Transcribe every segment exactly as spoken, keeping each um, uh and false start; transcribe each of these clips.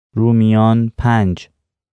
رومیان پنج.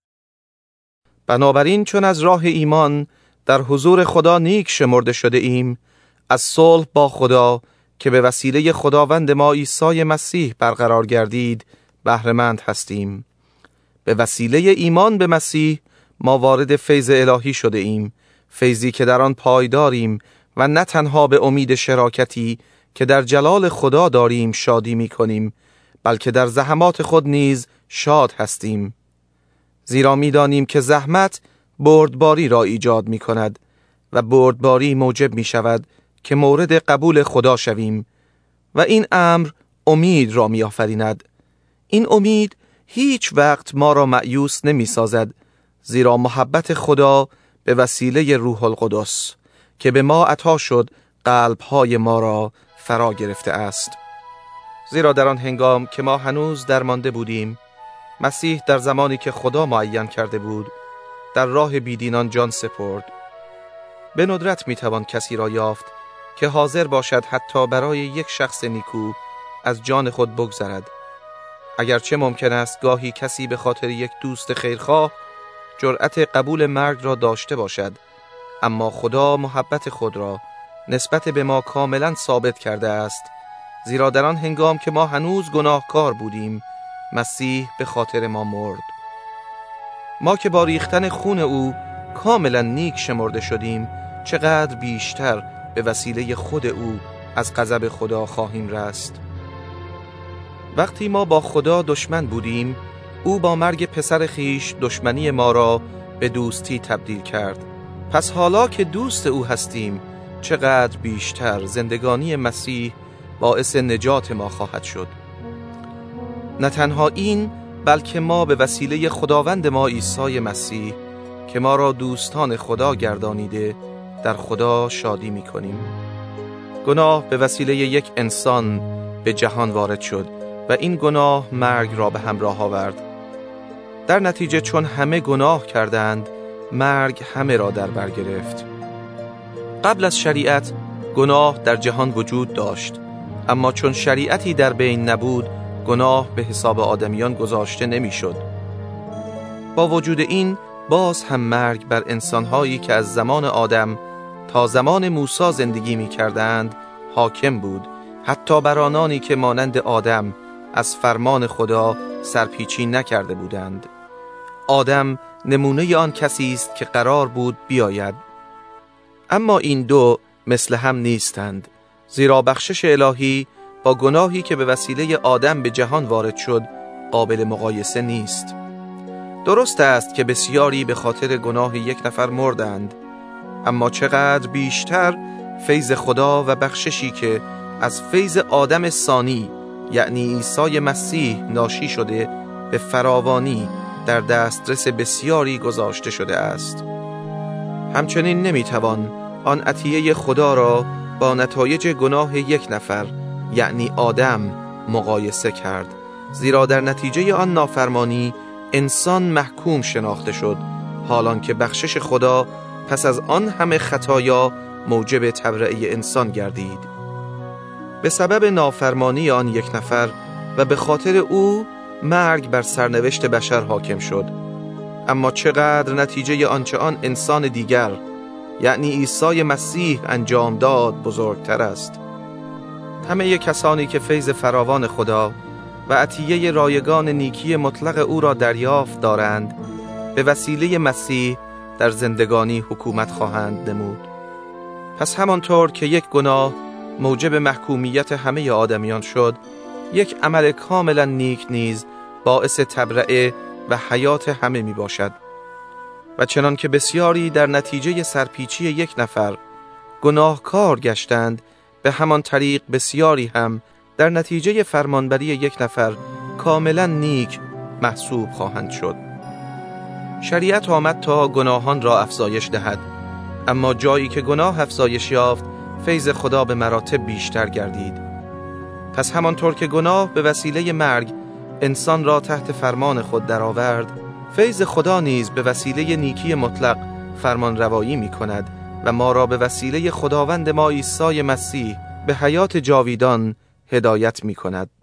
بنابراین چون از راه ایمان در حضور خدا نیک شمرده شده ایم، از صلح با خدا که به وسیله خداوند ما عیسی مسیح برقرار گردید بهره‌مند هستیم. به وسیله ایمان به مسیح ما وارد فیض الهی شده ایم، فیضی که در آن پایداریم و نه تنها به امید شراکتی که در جلال خدا داریم شادی می کنیم، بلکه در زحمات خود نیز شاد هستیم. زیرا می دانیم که زحمت بردباری را ایجاد می کند و بردباری موجب می شود که مورد قبول خدا شویم و این امر امید را می آفریند. این امید هیچ وقت ما را مایوس نمی سازد، زیرا محبت خدا به وسیله روح القدس که به ما عطا شد قلب‌های ما را فرا گرفته است. زیرا در آن هنگام که ما هنوز درمانده بودیم، مسیح در زمانی که خدا معین کرده بود در راه بیدینان جان سپرد. به ندرت میتوان کسی را یافت که حاضر باشد حتی برای یک شخص نیکو از جان خود بگذرد. اگرچه ممکن است گاهی کسی به خاطر یک دوست خیرخواه جرأت قبول مرگ را داشته باشد، اما خدا محبت خود را نسبت به ما کاملا ثابت کرده است، زیرا در آن هنگام که ما هنوز گناهکار بودیم مسیح به خاطر ما مرد. ما که با ریختن خون او کاملا نیک شمرده شدیم، چقدر بیشتر به وسیله خود او از غضب خدا خواهیم رست. وقتی ما با خدا دشمن بودیم، او با مرگ پسر خیش دشمنی ما را به دوستی تبدیل کرد. پس حالا که دوست او هستیم، چقدر بیشتر زندگانی مسیح باعث نجات ما خواهد شد. نه تنها این، بلکه ما به وسیله خداوند ما عیسی مسیح که ما را دوستان خدا گردانیده در خدا شادی می کنیم. گناه به وسیله یک انسان به جهان وارد شد و این گناه مرگ را به همراه آورد. در نتیجه چون همه گناه کردند، مرگ همه را در بر گرفت. قبل از شریعت گناه در جهان وجود داشت، اما چون شریعتی در بین نبود گناه به حساب آدمیان گذاشته نمی شد. با وجود این باز هم مرگ بر انسانهایی که از زمان آدم تا زمان موسی زندگی می کردند حاکم بود، حتی بر آنانی که مانند آدم از فرمان خدا سرپیچی نکرده بودند. آدم نمونه آن کسی است که قرار بود بیاید. اما این دو مثل هم نیستند، زیرا بخشش الهی با گناهی که به وسیله آدم به جهان وارد شد قابل مقایسه نیست. درست است که بسیاری به خاطر گناه یک نفر مردند، اما چقدر بیشتر فیض خدا و بخششی که از فیض آدم ثانی یعنی عیسی مسیح ناشی شده به فراوانی در دسترس بسیاری گذاشته شده است. همچنین نمیتوان آن عطیه خدا را با نتایج گناه یک نفر یعنی آدم مقایسه کرد، زیرا در نتیجه آن نافرمانی انسان محکوم شناخته شد، حالان که بخشش خدا پس از آن همه خطایا موجب تبرئه انسان گردید. به سبب نافرمانی آن یک نفر و به خاطر او مرگ بر سرنوشت بشر حاکم شد، اما چقدر نتیجه آنچه آن انسان دیگر یعنی عیسی مسیح انجام داد بزرگتر است. همه کسانی که فیض فراوان خدا و عطیه رایگان نیکی مطلق او را دریافت دارند، به وسیله مسیح در زندگانی حکومت خواهند نمود. پس همانطور که یک گناه موجب محکومیت همه آدمیان شد، یک عمل کاملا نیک نیز باعث تبرئه و حیات همه می باشد. و چنان که بسیاری در نتیجه سرپیچی یک نفر گناهکار گشتند، به همان طریق بسیاری هم در نتیجه فرمانبری یک نفر کاملا نیک محسوب خواهند شد. شریعت آمد تا گناهان را افزایش دهد، اما جایی که گناه افزایش یافت فیض خدا به مراتب بیشتر گردید. پس همانطور که گناه به وسیله مرگ انسان را تحت فرمان خود درآورد، فیض خدا نیز به وسیله نیکی مطلق فرمان روایی می کند و ما را به وسیله خداوند ما عیسی مسیح به حیات جاویدان هدایت می کند.